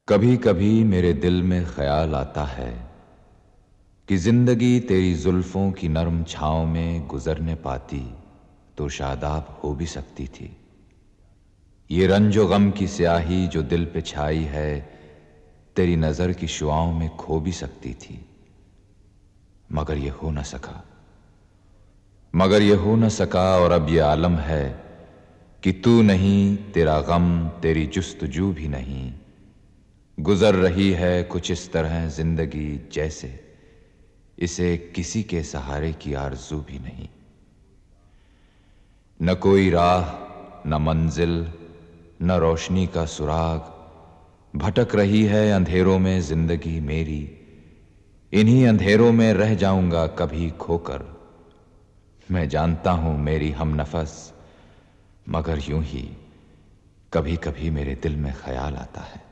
کبھی کبھی میرے دل میں خیال آتا ہے کہ زندگی تیری زلفوں کی نرم چھاؤں میں گزرنے پاتی تو شاداب ہو بھی سکتی تھی۔ یہ رنج و غم کی سیاہی جو دل پہ چھائی ہے تیری نظر کی شعاؤں میں کھو بھی سکتی تھی، مگر یہ ہو نہ سکا اور اب یہ عالم ہے کہ تو نہیں، تیرا غم، تیری جستجو بھی نہیں۔ گزر رہی ہے کچھ اس طرح زندگی جیسے اسے کسی کے سہارے کی آرزو بھی نہیں۔ نہ کوئی راہ، نہ منزل، نہ روشنی کا سراغ، بھٹک رہی ہے اندھیروں میں زندگی میری۔ انہی اندھیروں میں رہ جاؤں گا کبھی کھو کر۔ میں جانتا ہوں میری ہم نفس، مگر یوں ہی کبھی کبھی میرے دل میں خیال آتا ہے۔